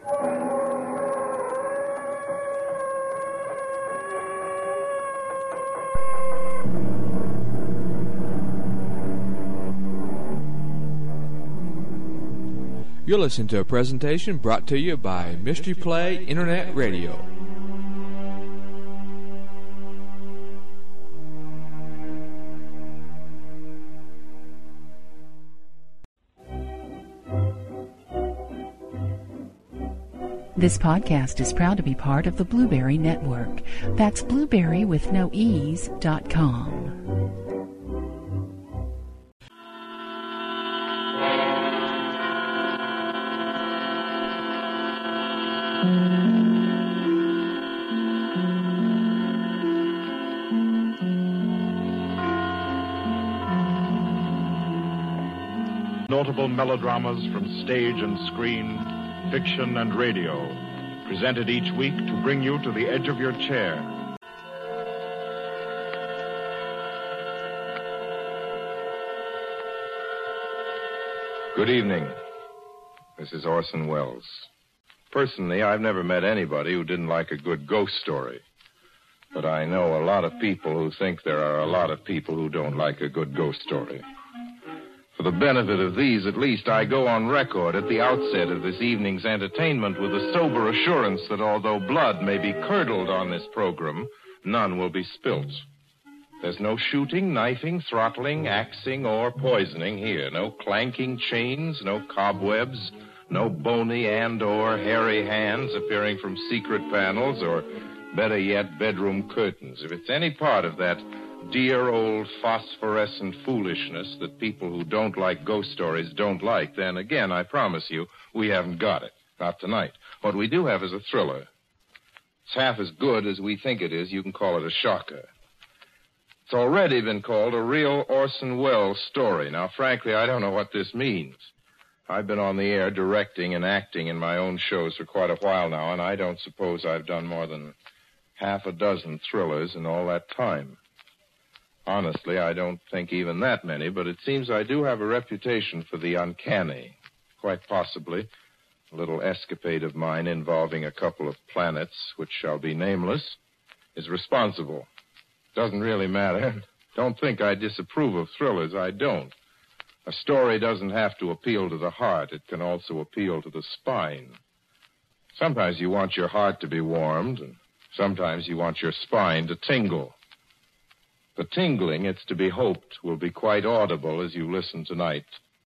You're listening to a presentation brought to you by Mystery Play Internet Radio. This podcast is proud to be part of the Blueberry Network. That's blueberrywithnoease.com. Notable melodramas from stage and screen, fiction and radio, presented each week to bring you to the edge of your chair. Good evening. This is Orson Welles. Personally, I've never met anybody who didn't like a good ghost story. But I know a lot of people who think there are a lot of people who don't like a good ghost story. For the benefit of these, at least, I go on record at the outset of this evening's entertainment with a sober assurance that although blood may be curdled on this program, none will be spilt. There's no shooting, knifing, throttling, axing, or poisoning here. No clanking chains, no cobwebs, no bony and or hairy hands appearing from secret panels, or better yet, bedroom curtains. If it's any part of that dear old phosphorescent foolishness that people who don't like ghost stories don't like, then again, I promise you, we haven't got it. Not tonight. What we do have is a thriller. It's half as good as we think it is. You can call it a shocker. It's already been called a real Orson Welles story. Now, frankly, I don't know what this means. I've been on the air directing and acting in my own shows for quite a while now, and I don't suppose I've done more than half a dozen thrillers in all that time. Honestly, I don't think even that many, but it seems I do have a reputation for the uncanny. Quite possibly, a little escapade of mine involving a couple of planets, which shall be nameless, is responsible. Doesn't really matter. Don't think I disapprove of thrillers. I don't. A story doesn't have to appeal to the heart. It can also appeal to the spine. Sometimes you want your heart to be warmed, and sometimes you want your spine to tingle. The tingling, it's to be hoped, will be quite audible as you listen tonight.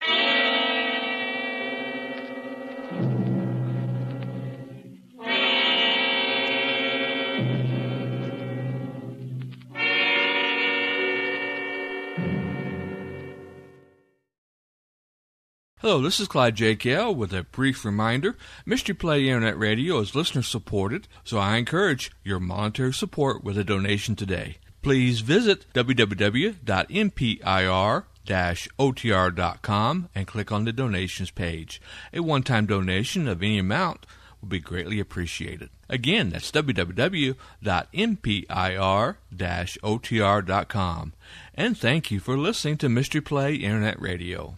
Hello, this is Clyde J. Kell with a brief reminder. Mystery Play Internet Radio is listener-supported, so I encourage your monetary support with a donation today. Please visit www.mpir-otr.com and click on the donations page. A one-time donation of any amount will be greatly appreciated. Again, that's www.mpir-otr.com. And thank you for listening to Mystery Play Internet Radio.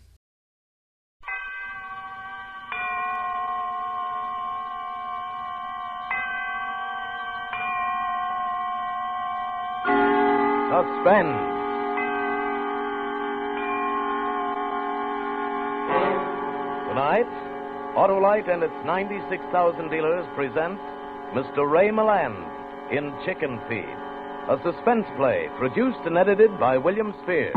Suspense. Tonight, Autolite and its 96,000 dealers present Mr. Ray Milland in Chicken Feed, a suspense play produced and edited by William Spears.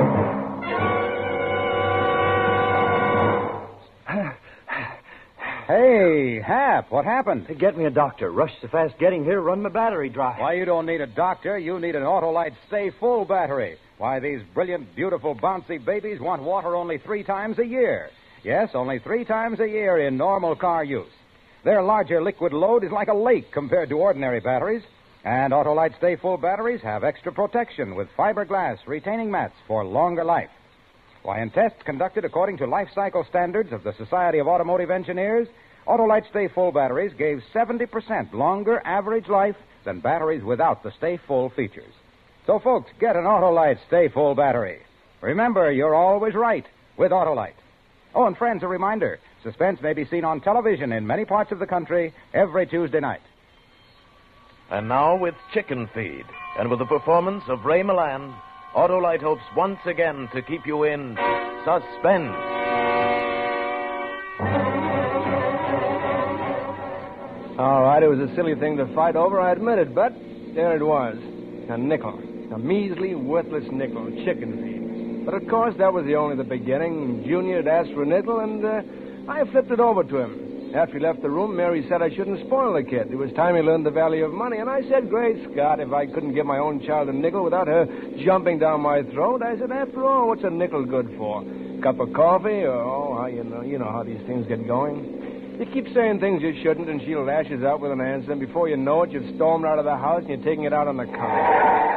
Hey, Hap, what happened? Get me a doctor. Rush so fast getting here, run my battery dry. Why, you don't need a doctor. You need an Autolite Stay Full battery. Why, these brilliant, beautiful, bouncy babies want water only 3 times a year. Yes, only 3 times a year in normal car use. Their larger liquid load is like a lake compared to ordinary batteries. And Autolite Stay Full batteries have extra protection with fiberglass retaining mats for longer life. Why, in tests conducted according to life cycle standards of the Society of Automotive Engineers, Autolite Stay Full batteries gave 70% longer average life than batteries without the Stay Full features. So, folks, get an Autolite Stay Full battery. Remember, you're always right with Autolite. Oh, and friends, a reminder, Suspense may be seen on television in many parts of the country every Tuesday night. And now with Chicken Feed, and with the performance of Ray Milland, Autolite hopes once again to keep you in suspense. All right, it was a silly thing to fight over, I admit it, but there it was. A nickel. A measly, worthless nickel. Chicken feed. But of course, that was only the beginning. Junior had asked for a nickel, and I flipped it over to him. After he left the room, Mary said I shouldn't spoil the kid. It was time he learned the value of money. And I said, great Scott, if I couldn't give my own child a nickel without her jumping down my throat, I said, after all, what's a nickel good for? Cup of coffee? Or, you know how these things get going. You keep saying things you shouldn't, and she lashes out with an answer, and before you know it, you've stormed out of the house, and you're taking it out on the car.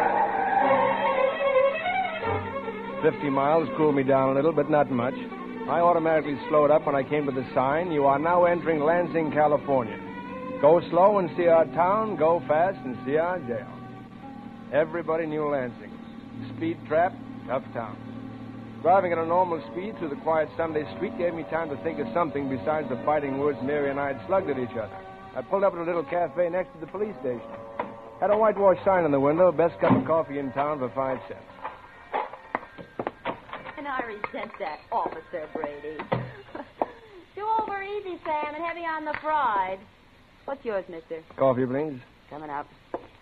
50 miles cooled me down a little, but not much. I automatically slowed up when I came to the sign, "You are now entering Lansing, California. Go slow and see our town, go fast and see our jail." Everybody knew Lansing. Speed trap, tough town. Driving at a normal speed through the quiet Sunday street gave me time to think of something besides the fighting words Mary and I had slugged at each other. I pulled up at a little cafe next to the police station. Had a whitewash sign in the window, best cup of coffee in town for 5 cents. And I resent that, Officer Brady. Do over easy, Sam, and heavy on the fried. What's yours, mister? Coffee, please. Coming up.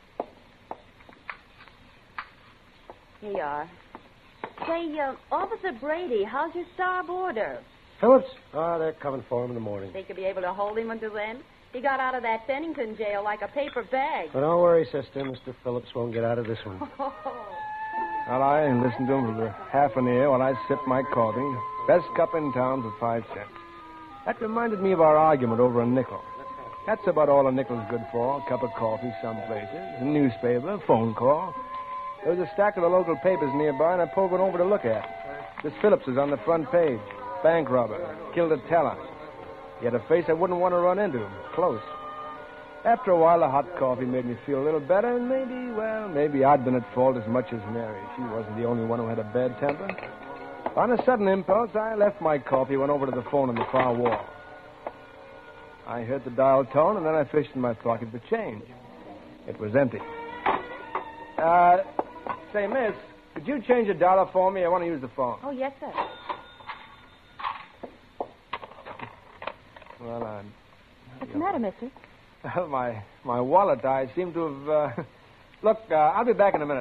Here you are. Say, Officer Brady, how's your star order? Phillips? Oh, they're coming for him in the morning. Think you'll be able to hold him until then? He got out of that Bennington jail like a paper bag. But don't worry, sister. Mr. Phillips won't get out of this one. Well, I listened to him for half an ear while I sipped my coffee. Best cup in town for 5 cents. That reminded me of our argument over a nickel. That's about all a nickel's good for. A cup of coffee some places, a newspaper, a phone call. There was a stack of the local papers nearby, and I pulled one over to look at. This Phillips is on the front page. Bank robber. Killed a teller. He had a face I wouldn't want to run into. Close. After a while, the hot coffee made me feel a little better, and maybe I'd been at fault as much as Mary. She wasn't the only one who had a bad temper. On a sudden impulse, I left my coffee, went over to the phone on the far wall. I heard the dial tone, and then I fished in my pocket for change. It was empty. Say, miss, could you change $1 for me? I want to use the phone. Oh, yes, sir. Well, What's the matter, mister? Well, my wallet, I seem to have... Look, I'll be back in a minute.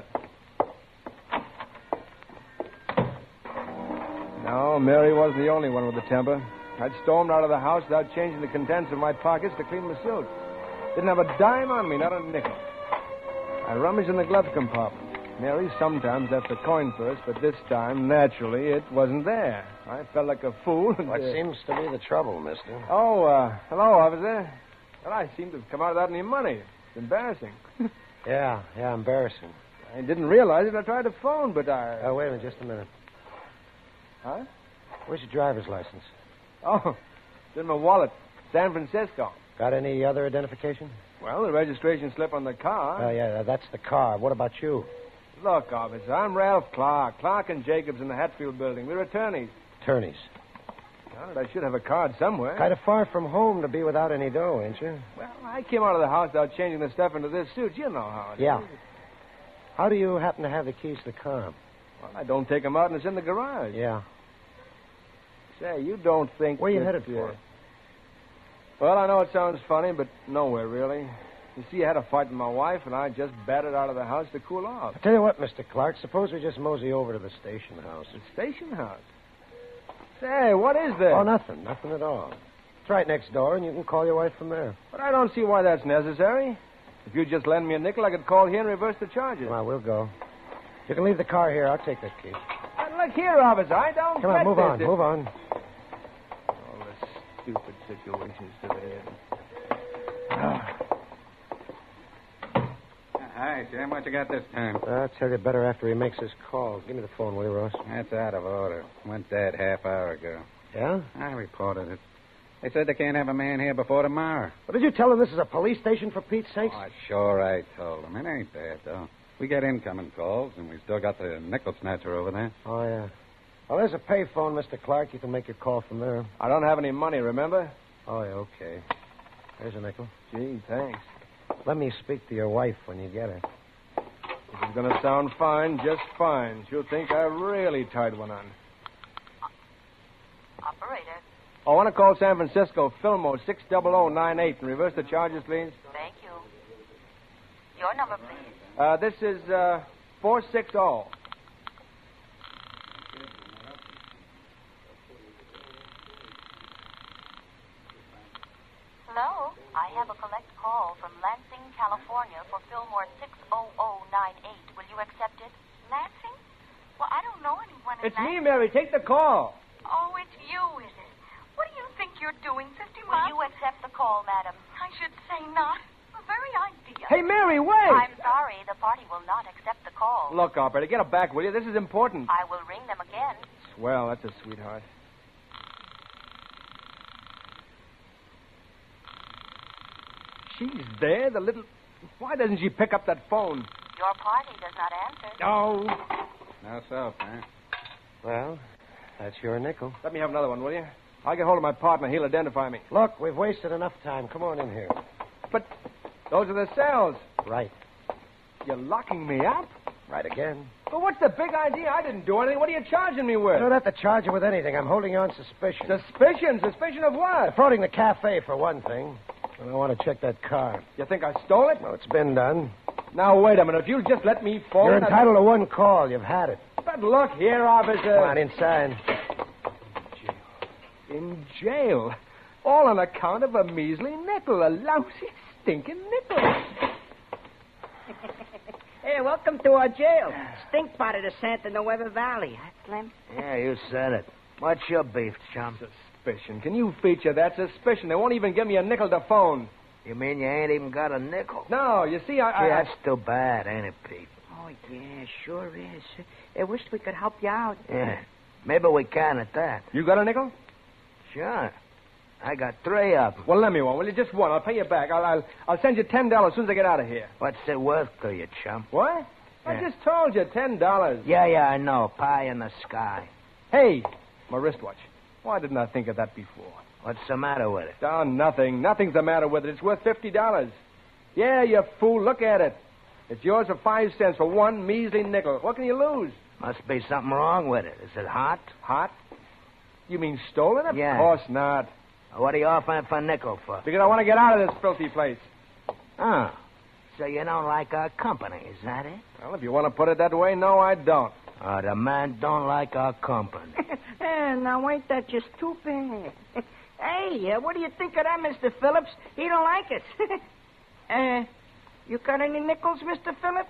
No, Mary wasn't the only one with a temper. I'd stormed out of the house without changing the contents of my pockets to clean my suit. Didn't have a dime on me, not a nickel. I rummaged in the glove compartment. Mary sometimes left a coin first, but this time, naturally, it wasn't there. I felt like a fool. What seems to be the trouble, mister? Oh, hello, officer. Well, I seem to have come out without any money. It's embarrassing. Yeah, embarrassing. I didn't realize it. I tried to phone, but I... Oh, wait a minute, just a minute. Huh? Where's your driver's license? Oh, it's in my wallet. San Francisco. Got any other identification? Well, the registration slip on the car. Oh, yeah, that's the car. What about you? Look, officer, I'm Ralph Clark. Clark and Jacobs in the Hatfield building. We're attorneys. Attorneys. Well, I should have a card somewhere. Kind of far from home to be without any dough, ain't you? Well, I came out of the house without changing the stuff into this suit. You know how it Yeah. is. How do you happen to have the keys to the car? Well, I don't take them out, and it's in the garage. Yeah. Say, you don't think... Where you that, headed for? Well, I know it sounds funny, but nowhere, really. You see, I had a fight with my wife, and I just batted out of the house to cool off. I'll tell you what, Mr. Clark, suppose we just mosey over to the station house. The station house? Say, what is this? Oh, nothing at all. It's right next door, and you can call your wife from there. But I don't see why that's necessary. If you just lend me a nickel, I could call here and reverse the charges. Well, we'll go. You can leave the car here. I'll take that key. Look here, officer. I don't Come on, get move this. on, move on. All the stupid situations today. Hi, Jim. What you got this time? I'll tell you better after he makes his call. Give me the phone, will you, Ross? That's out of order. Went dead half hour ago. Yeah? I reported it. They said they can't have a man here before tomorrow. Well, did you tell them this is a police station, for Pete's sakes? Oh, sure I told them. It ain't bad, though. We get incoming calls, and we still got the nickel snatcher over there. Oh, yeah. Well, there's a payphone, Mr. Clark. You can make your call from there. I don't have any money, remember? Oh, yeah, okay. There's a nickel. Gee, thanks. Let me speak to your wife when you get her. This is going to sound fine, just fine. She'll think I really tied one on. Operator. I want to call San Francisco, Fillmore, 60098, and reverse the charges, please. Thank you. Your number, please. This is 460. Hello? I have a collect call from Lansing, California for Fillmore 60098. Will you accept it? Lansing? Well, I don't know anyone in It's me, Mary. Take the call. Oh, it's you, is it? What do you think you're doing, 50 miles? Will you accept the call, madam? I should say not. The very idea. Hey, Mary, wait! I'm sorry. The party will not accept the call. Look, operator, get her back, will you? This is important. I will ring them again. Swell, that's a sweetheart. She's there, the little... Why doesn't she pick up that phone? Your party does not answer. Oh. How so, Frank? Well, that's your nickel. Let me have another one, will you? I'll get hold of my partner. He'll identify me. Look, we've wasted enough time. Come on in here. But those are the cells. Right. You're locking me up? Right again. But what's the big idea? I didn't do anything. What are you charging me with? You don't have to charge you with anything. I'm holding you on suspicion. Suspicion? Suspicion of what? Defrauding the cafe, for one thing. And I want to check that car. You think I stole it? Well, it's been done. Now, wait a minute. If you'll just let me phone... You're entitled to one call. You've had it. But look here, officer. Come on, inside. In jail. All on account of a measly nickel. A lousy, stinking nickel. Hey, welcome to our jail. Stink pot of the Santa Nueva Valley. Huh, Slim? Yeah, you said it. What's your beef, chum? Suspicion. Can you feature that suspicion? They won't even give me a nickel to phone. You mean you ain't even got a nickel? No, you see, Yeah, that's too bad, ain't it, Pete? Oh, yeah, sure is. I wish we could help you out. Yeah. Maybe we can at that. You got a nickel? Sure. I got 3 of them. Well, let me one. Will you? Just one. I'll pay you back. I'll send you $10 as soon as I get out of here. What's it worth to you, chum? What? Yeah. I just told you $10. Yeah, I know. Pie in the sky. Hey, my wristwatch. Why didn't I think of that before? What's the matter with it? Oh, nothing. Nothing's the matter with it. It's worth $50. Yeah, you fool. Look at it. It's yours for 5 cents for one measly nickel. What can you lose? Must be something wrong with it. Is it hot? Hot? You mean stolen? Of Yeah. course not. What are you offering for a nickel for? Because I want to get out of this filthy place. Oh. So you don't like our company, is that it? Well, if you want to put it that way, no, I don't. Oh, the man don't like our company. Now, ain't that just too bad? Hey, what do you think of that, Mr. Phillips? He don't like us. You got any nickels, Mr. Phillips?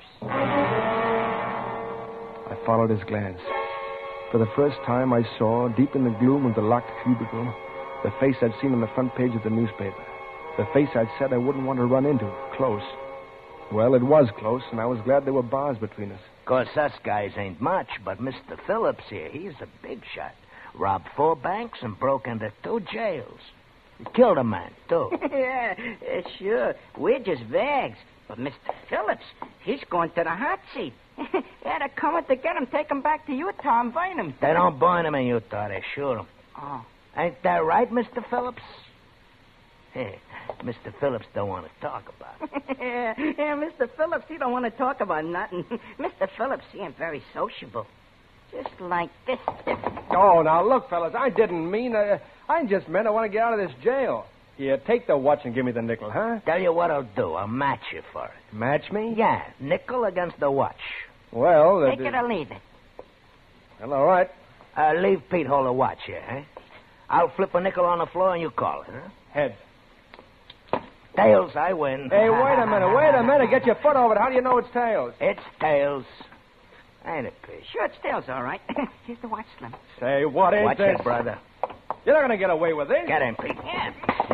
I followed his glance. For the first time, I saw, deep in the gloom of the locked cubicle, the face I'd seen on the front page of the newspaper. The face I'd said I wouldn't want to run into. Close. Well, it was close, and I was glad there were bars between us. Of course, us guys ain't much, but Mr. Phillips here, he's a big shot. Robbed 4 banks and broke into 2 jails. He killed a man, too. Yeah, sure. We're just vags. But Mr. Phillips, he's going to the hot seat. Yeah, they're coming to get him, take him back to Utah and burn him. They don't burn him in Utah, they shoot him. Oh. Ain't that right, Mr. Phillips? Hey, Mr. Phillips don't want to talk about it. Yeah, Mr. Phillips, he don't want to talk about nothing. Mr. Phillips, he ain't very sociable. Just like this. Oh, now, look, fellas, I didn't mean... I just meant I want to get out of this jail. Here, take the watch and give me the nickel, huh? Tell you what I'll do. I'll match you for it. Match me? Yeah, nickel against the watch. Well... Take it or leave it. Well, all right. Leave Pete hold the watch here, huh? I'll flip a nickel on the floor and you call it, huh? Heads. Tails, I win. Hey, wait a minute. Get your foot over it. How do you know it's tails? It's tails. Ain't it, Pete? Sure, it's tails, all right. Here's the watch, Slim. Say, what is Watch this? it, brother. You're not going to get away with this. Get in, Pete. Yeah.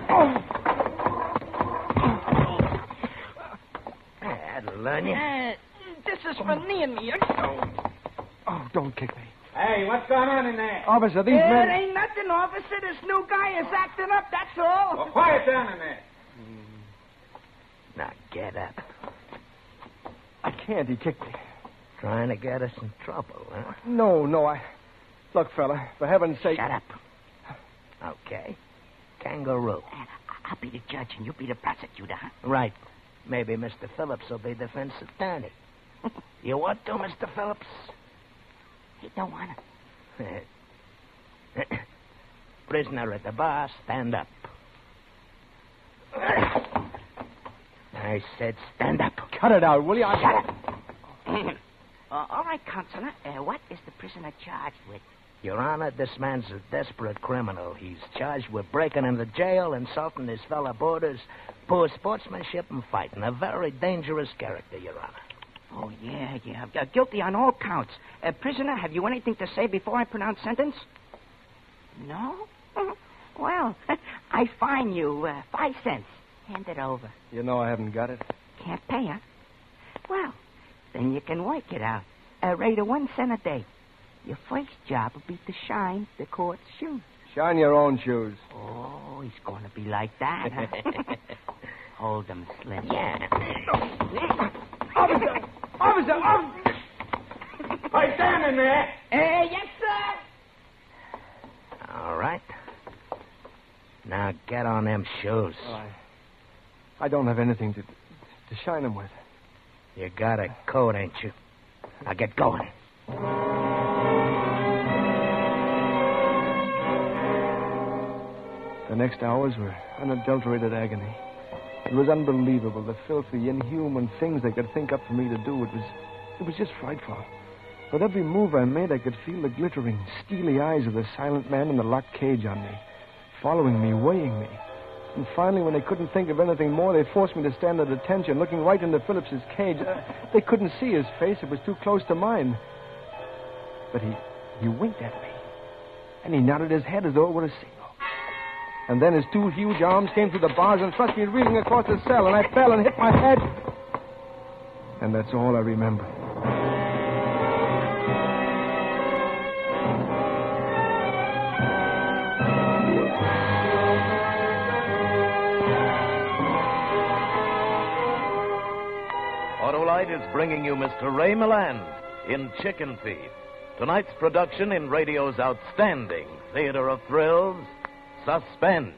That'll learn you. This is for me and me. Oh, don't kick me. Hey, what's going on in there? Officer, these men... It ain't nothing, officer. This new guy is acting up, that's all. Well, quiet down in there. Now, get up. I can't. He kicked me. Trying to get us in trouble, huh? No, Look, fella, for heaven's sake... Shut up. Okay. Kangaroo. I'll be the judge and you'll be the prosecutor, huh? Right. Maybe Mr. Phillips will be defense attorney. You want to, Mr. Phillips? He don't want to. Prisoner at the bar, stand up. I said stand up. Cut it out, will you? Shut up. All right, Counselor. What is the prisoner charged with? Your Honor, this man's a desperate criminal. He's charged with breaking into jail, insulting his fellow boarders, poor sportsmanship, and fighting. A very dangerous character, Your Honor. Oh, yeah. Guilty on all counts. Prisoner, have you anything to say before I pronounce sentence? No? Well, I fine you 5 cents. Hand it over. You know I haven't got it. Can't pay, huh? Well, then you can work it out. A rate of 1 cent a day. Your first job will be to shine the court's shoes. Shine your own shoes. Oh, he's going to be like that, huh? Hold them, Slim. Yeah. Officer! Hey, stand in there. Yes, sir. All right. Now get on them shoes. Well, I don't have anything to shine them with. You got a coat, ain't you? Now get going. The next hours were unadulterated agony. It was unbelievable, the filthy, inhuman things they could think up for me to do. It was just frightful. With every move I made, I could feel the glittering, steely eyes of the silent man in the locked cage on me, following me, weighing me. And finally, when they couldn't think of anything more, they forced me to stand at attention, looking right into Phillips's cage. They couldn't see his face. It was too close to mine. But he winked at me, and he nodded his head as though it were a signal. And then his 2 huge arms came through the bars and thrust me reeling across the cell, and I fell and hit my head. And that's all I remember. Autolite is bringing you Mr. Ray Milland in Chicken Feed. Tonight's production in radio's outstanding theater of thrills, Suspense.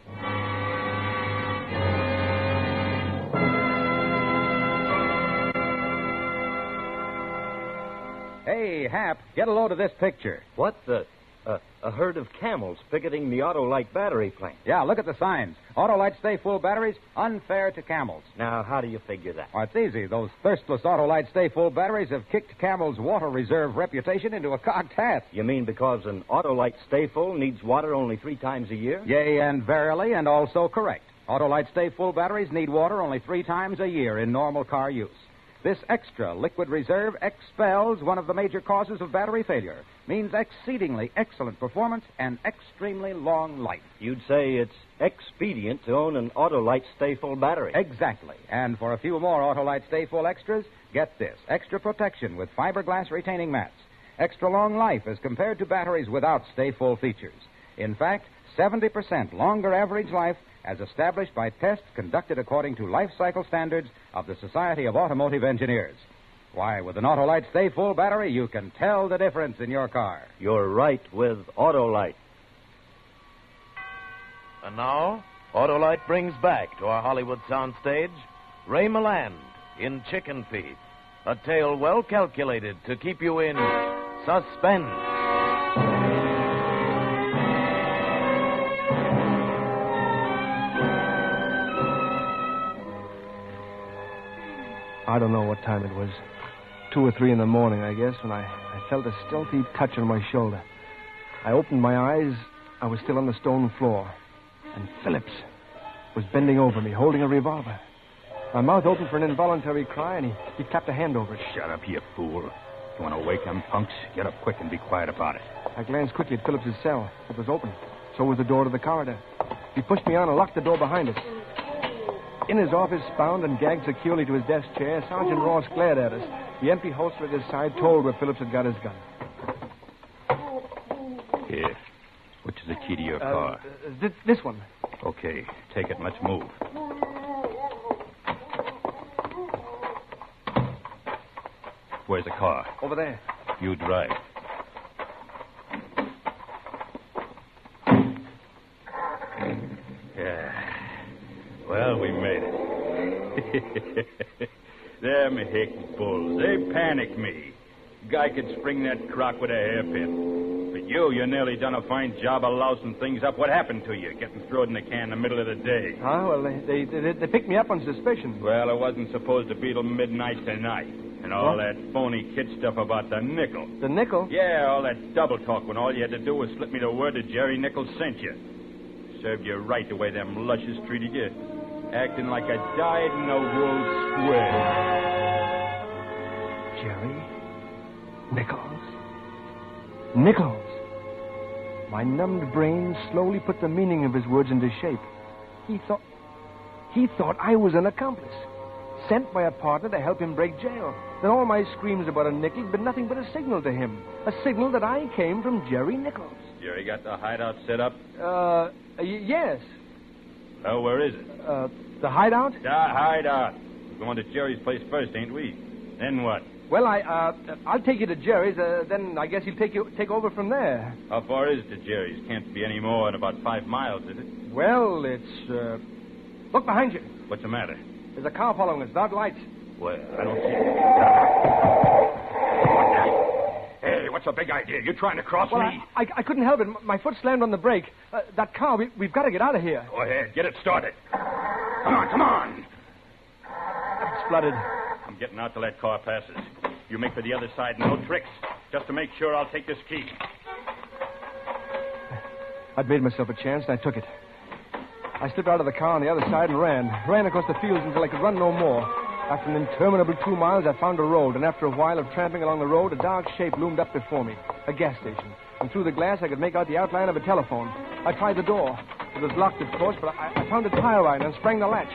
Hey, Hap, get a load of this picture. What the? A herd of camels picketing the Autolite battery plant. Yeah, look at the signs. Autolite Stay Full batteries, unfair to camels. Now, how do you figure that? Well, it's easy. Those thirstless Autolite Stay Full batteries have kicked Camel's water reserve reputation into a cocked hat. You mean because an Autolite Stay Full needs water only 3 times a year? Yea, and verily, and also correct. Autolite Stay Full batteries need water only 3 times a year in normal car use. This extra liquid reserve expels one of the major causes of battery failure, means exceedingly excellent performance and extremely long life. You'd say it's expedient to own an Autolite Stay Full battery. Exactly. And for a few more Autolite Stay Full extras, get this. Extra protection with fiberglass retaining mats. Extra long life as compared to batteries without Stay Full features. In fact, 70% longer average life as established by tests conducted according to life cycle standards of the Society of Automotive Engineers. Why, with an Autolite Stay Full battery, you can tell the difference in your car. You're right with Autolite. And now, Autolite brings back to our Hollywood soundstage Ray Milland in Chicken Feed, a tale well calculated to keep you in suspense. I don't know what time it was. 2 or 3 in the morning, I guess, when I felt a stealthy touch on my shoulder. I opened my eyes. I was still on the stone floor. And Phillips was bending over me, holding a revolver. My mouth opened for an involuntary cry, and he clapped a hand over it. Shut up, you fool. You want to wake them punks? Get up quick and be quiet about it. I glanced quickly at Phillips's cell. It was open. So was the door to the corridor. He pushed me on and locked the door behind us. In his office, bound and gagged securely to his desk chair, Sergeant Ross glared at us. The empty holster at his side told where Phillips had got his gun. Here. Which is the key to your car? This one. Okay. Take it. Let's move. Where's the car? Over there. You drive. Well, we made it. Them hick bulls, they panicked me. Guy could spring that crock with a hairpin. But you nearly done a fine job of lousing things up. What happened to you, getting thrown in the can in the middle of the day? Well, they picked me up on suspicion. Well, it wasn't supposed to be till midnight tonight. And all that phony kid stuff about the nickel. The nickel? Yeah, all that double talk when all you had to do was slip me the word that Jerry Nichols sent you. Served you right the way them lushes treated you. Acting like a dyed-in-the-wool squid. Jerry Nichols? Nichols! My numbed brain slowly put the meaning of his words into shape. He thought I was an accomplice, sent by a partner to help him break jail. Then all my screams about a nickel had been nothing but a signal to him. A signal that I came from Jerry Nichols. Jerry got the hideout set up? Yes. Oh, where is it? The hideout? The hideout. We're going to Jerry's place first, ain't we? Then what? Well, I'll take you to Jerry's. Then I guess he'll take over from there. How far is it to Jerry's? Can't be any more than about 5 miles, is it? Well, it's... Look behind you. What's the matter? There's a car following us without lights. Well, I don't see it. Hey, what's the big idea? You trying to cross me? I couldn't help it. My foot slammed on the brake. That car, we've got to get out of here. Go ahead. Get it started. Come on. It's flooded. I'm getting out till that car passes. You make for the other side, no tricks. Just to make sure, I'll take this key. I'd made myself a chance, and I took it. I slipped out of the car on the other side and ran across the fields until I could run no more. After an interminable 2 miles, I found a road, and after a while of tramping along the road, a dark shape loomed up before me, a gas station. And through the glass, I could make out the outline of a telephone. I tried the door. It was locked, of course, but I found a tire iron and sprang the latch.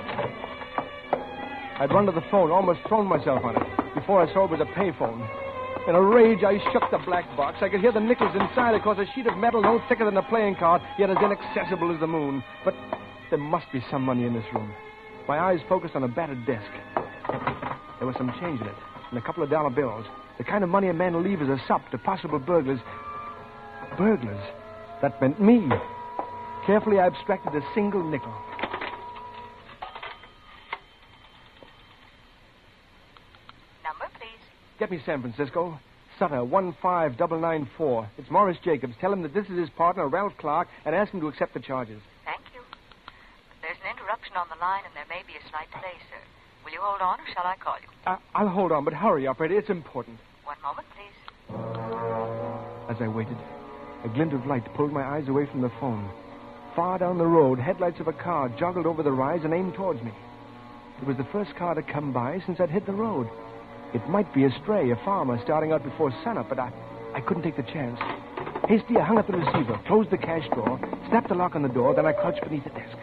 I'd run to the phone, almost thrown myself on it. Before I saw it was a payphone. In a rage, I shook the black box. I could hear the nickels inside, of course, a sheet of metal no thicker than a playing card, yet as inaccessible as the moon. But there must be some money in this room. My eyes focused on a battered desk. There was some change in it, and a couple of dollar bills. The kind of money a man will leave as a sup to possible burglars. Burglars? That meant me. Carefully, I abstracted a single nickel. Number, please. Get me San Francisco. Sutter, 15994. It's Morris Jacobs. Tell him that this is his partner, Ralph Clark, and ask him to accept the charges. Thank you. There's an interruption on the line, and there may be a slight delay, sir. Will you hold on, or shall I call you? I'll hold on, but hurry, operator. It's important. 1 moment, please. As I waited, a glint of light pulled my eyes away from the phone. Far down the road, headlights of a car joggled over the rise and aimed towards me. It was the first car to come by since I'd hit the road. It might be a stray, a farmer starting out before sunup, but I couldn't take the chance. Hastily, I hung up the receiver, closed the cash drawer, snapped the lock on the door, then I crouched beneath the desk.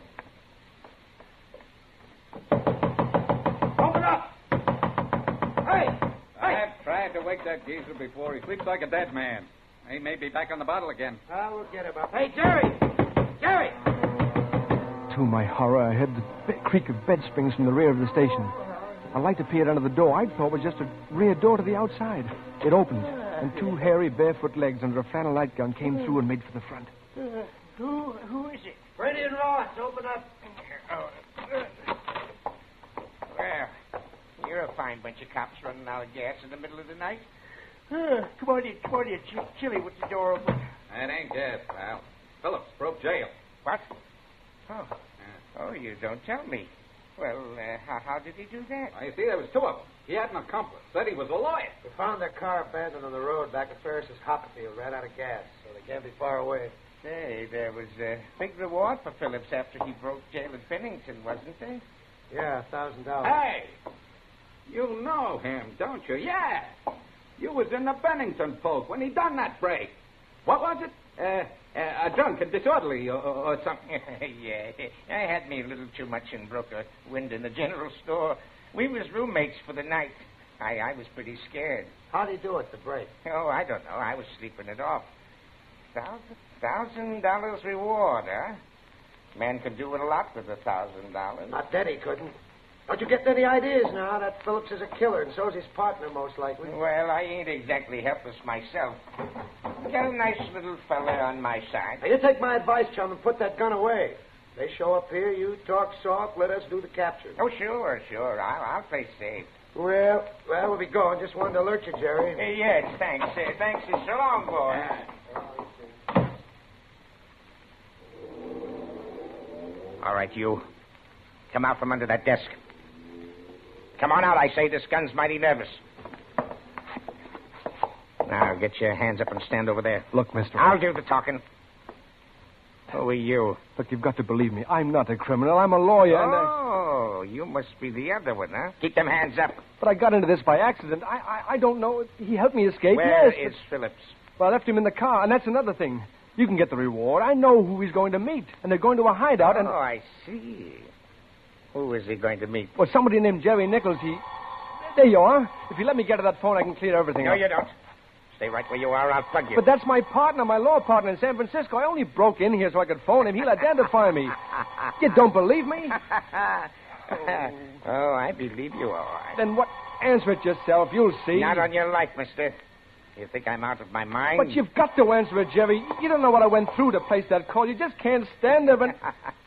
Open up! Hey! I've tried to wake that geezer before. He sleeps like a dead man. He may be back on the bottle again. We'll get him up. Hey, Jerry! Jerry! To my horror, I heard the creak of bed springs from the rear of the station. A light appeared under the door I thought was just a rear door to the outside. It opened, and 2 hairy, barefoot legs under a flannel nightgown came through and made for the front. Who is it? Brady and Ross, open up. Well, you're a fine bunch of cops running out of gas in the middle of the night. Come on in. It's chilly with the door open. That ain't gas, pal. Phillips broke jail. What? Oh, you don't tell me. Well, how did he do that? Well, you see, there was 2 of them. He had an accomplice. Said he was a lawyer. We found their car abandoned on the road back at Ferris's Hopperfield. Ran out of gas, so they can't be far away. Say, there was a big reward for Phillips after he broke jail in Bennington, wasn't there? Yeah, $1,000. Hey! You know him, don't you? Yeah. You was in the Bennington folk when he done that break. What was it? A drunk and disorderly or something. Yeah, I had me a little too much and broke a window in the general store. We was roommates for the night. I was pretty scared. How'd he do it, the break? Oh, I don't know. I was sleeping it off. $1,000 reward, huh? Man could do it a lot with $1,000. Not that he couldn't. Don't you get any ideas now? That Phillips is a killer, and so's his partner, most likely. Well, I ain't exactly helpless myself. Got a nice little fella on my side. Now, you take my advice, chum, and put that gun away. They show up here, you talk soft, let us do the capture. Oh, sure. I'll play safe. Well, we'll be going. Just wanted to alert you, Jerry. Yes, thanks. Thanks. So long, boy. All right, you. Come out from under that desk. Come on out, I say. This gun's mighty nervous. Now, get your hands up and stand over there. Look, mister. I'll do the talking. Who are you? Look, you've got to believe me. I'm not a criminal. I'm a lawyer, and Oh, you must be the other one, huh? Keep them hands up. But I got into this by accident. I don't know. He helped me escape. Where yes, is Phillips? Well, I left him in the car, and that's another thing. You can get the reward. I know who he's going to meet, and they're going to a hideout, and... Oh, I see. Who is he going to meet? Well, somebody named Jerry Nichols. There you are. If you let me get to that phone, I can clear everything No, up. you don't. Stay right where you are. I'll plug you. But that's my partner, my law partner in San Francisco. I only broke in here so I could phone him. He'll identify me. You don't believe me? Oh, I believe you, all right. Then what? Answer it yourself. You'll see. Not on your life, mister. You think I'm out of my mind? But you've got to answer it, Jerry. You don't know what I went through to place that call. You just can't stand there and...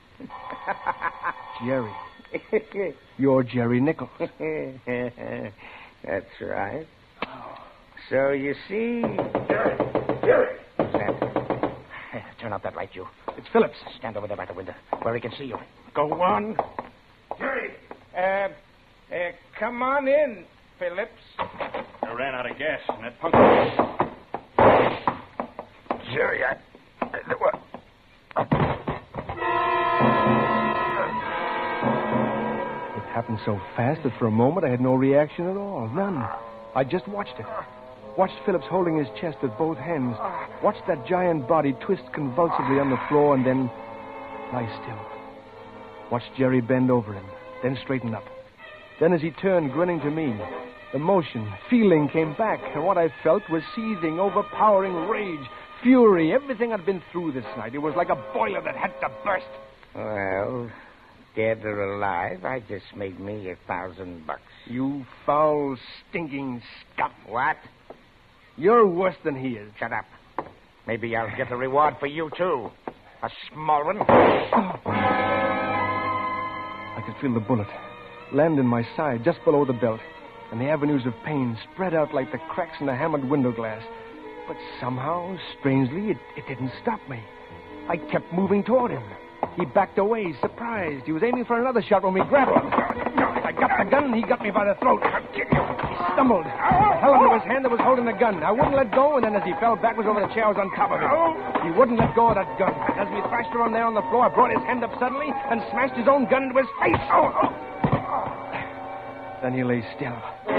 Jerry. You're Jerry Nichols. That's right. So you see... Jerry! What's that? Turn out that light, you. It's Phillips. Stand over there by the window, where he can see you. Go on. Jerry! Come on in, Phillips. I ran out of gas, and that punk... Jerry, what? It happened so fast that for a moment I had no reaction at all. None. I just watched it. Watched Phillips holding his chest with both hands. Watched that giant body twist convulsively on the floor and then lie still. Watched Jerry bend over him, then straighten up. Then as he turned, grinning to me, emotion, feeling came back, and what I felt was seething, overpowering rage, fury, everything I'd been through this night. It was like a boiler that had to burst. Well, dead or alive, I just made me $1,000. You foul, stinking scum. What? You're worse than he is. Shut up. Maybe I'll get a reward for you, too. A small one. I could feel the bullet land in my side just below the belt, and the avenues of pain spread out like the cracks in a hammered window glass. But somehow, strangely, it didn't stop me. I kept moving toward him. He backed away, surprised. He was aiming for another shot when we grappled. I got the gun, and he got me by the throat. He stumbled. I held onto his hand that was holding the gun. I wouldn't let go, and then as he fell backwards over the chair, I was on top of him. He wouldn't let go of that gun. As we thrashed around there on the floor, I brought his hand up suddenly and smashed his own gun into his face. Then he lay still.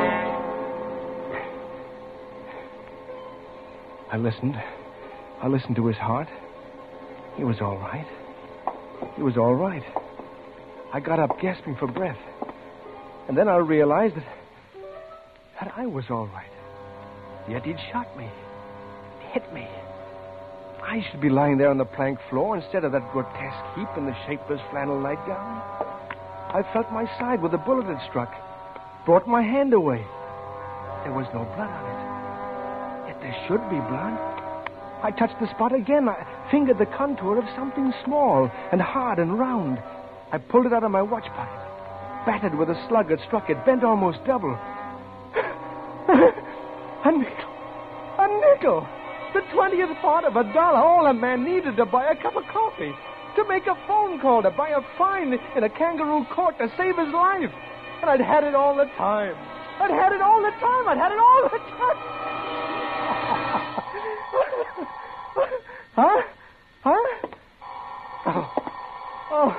I listened. I listened to his heart. He was all right. He was all right. I got up gasping for breath. And then I realized that I was all right. Yet he'd shot me. He'd hit me. I should be lying there on the plank floor instead of that grotesque heap in the shapeless flannel nightgown. I felt my side where the bullet had struck. Brought my hand away. There was no blood on it. Yet there should be blood. I touched the spot again. I fingered the contour of something small and hard and round. I pulled it out of my watch pocket. Battered with a slug that struck it, bent almost double. A nickel. A nickel. The 20th part of $1. All a man needed to buy a cup of coffee. To make a phone call, to buy a fine in a kangaroo court to save his life. And I'd had it all the time. I'd had it all the time. I'd had it all the time. Huh? Huh? Oh.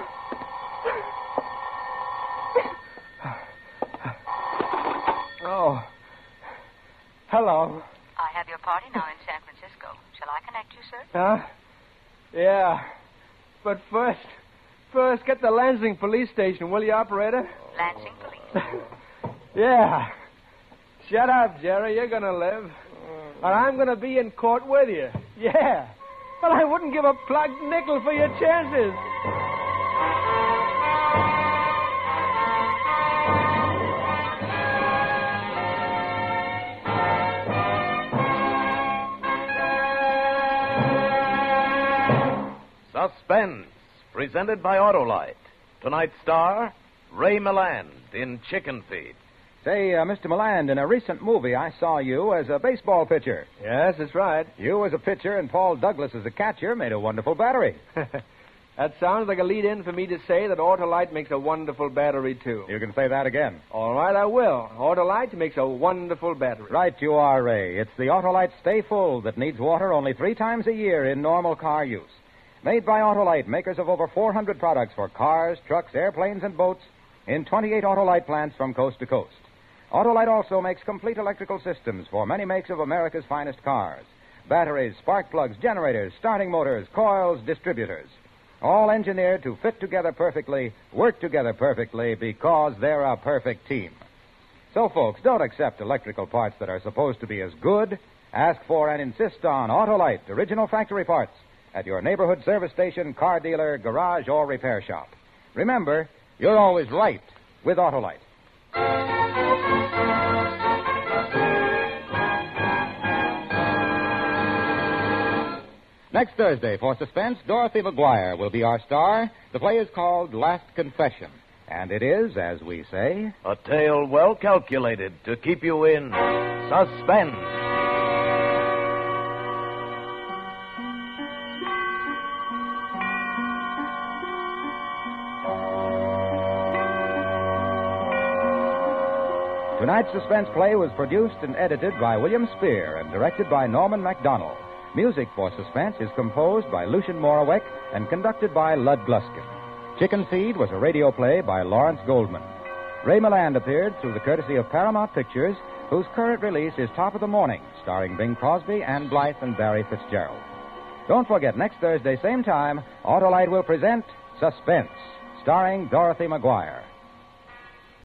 Oh. Hello. I have your party now in San Francisco. Shall I connect you, sir? Huh? Yeah. But first, get the Lansing police station, will you, operator? Lansing Police. Yeah. Shut up, Jerry. You're going to live. And I'm going to be in court with you. Yeah. But I wouldn't give a plugged nickel for your chances. Suspense, presented by Autolite. Tonight's star, Ray Milland in Chicken Feed. Say, Mr. Milland, in a recent movie, I saw you as a baseball pitcher. Yes, that's right. You as a pitcher and Paul Douglas as a catcher made a wonderful battery. That sounds like a lead-in for me to say that Autolite makes a wonderful battery, too. You can say that again. All right, I will. Autolite makes a wonderful battery. Right you are, Ray. It's the Autolite Stay Full that needs water only 3 times a year in normal car use. Made by Autolite, makers of over 400 products for cars, trucks, airplanes, and boats in 28 Autolite plants from coast to coast. Autolite also makes complete electrical systems for many makes of America's finest cars. Batteries, spark plugs, generators, starting motors, coils, distributors. All engineered to fit together perfectly, work together perfectly, because they're a perfect team. So, folks, don't accept electrical parts that are supposed to be as good. Ask for and insist on Autolite, original factory parts, at your neighborhood service station, car dealer, garage, or repair shop. Remember, you're always right with Autolite. Next Thursday, for Suspense, Dorothy McGuire will be our star. The play is called Last Confession. And it is, as we say, a tale well calculated to keep you in suspense. Tonight's suspense play was produced and edited by William Spear and directed by Norman MacDonald. Music for Suspense is composed by Lucian Moraweck and conducted by Lud Gluskin. Chicken Feed was a radio play by Lawrence Goldman. Ray Milland appeared through the courtesy of Paramount Pictures, whose current release is Top of the Morning, starring Bing Crosby, Ann Blythe, and Barry Fitzgerald. Don't forget, next Thursday, same time, Autolite will present Suspense, starring Dorothy McGuire.